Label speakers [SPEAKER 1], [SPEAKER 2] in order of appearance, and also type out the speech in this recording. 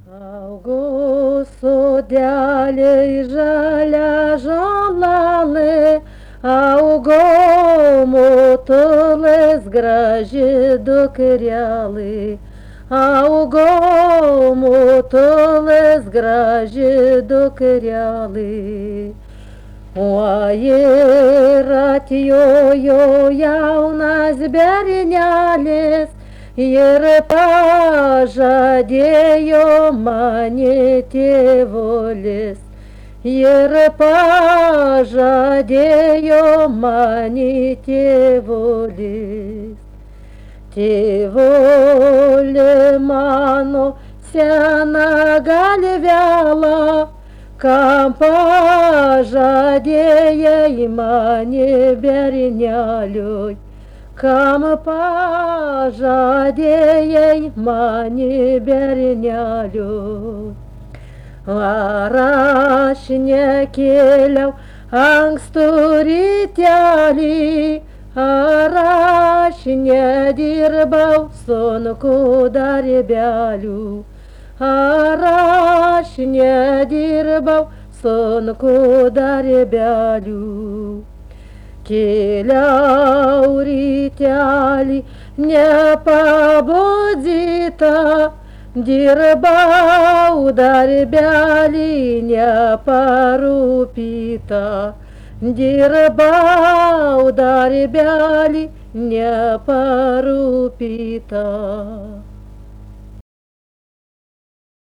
[SPEAKER 1] Augo sodeliai žalia žolelė, augo motulės graži dukrelė, augo motulės graži dukrelė. O ir atjojo jaunas bernelis ir pažadėjo mane tėvulis, ir pažadėjo mane tėvulis. Tėvuli mano sena galvelą, kam pažadėjai mane berneliui, kam pažadėjai mane berneliui. Ar aš nekėliau ankstų rytelį, ar aš nedirbau sunkų darbelių, ar aš nedirbau sunkų darbelių. Kėliau rytelį nepabudzyta, dirbau darbelį neparūpyta, dirbau darbelį neparūpyta.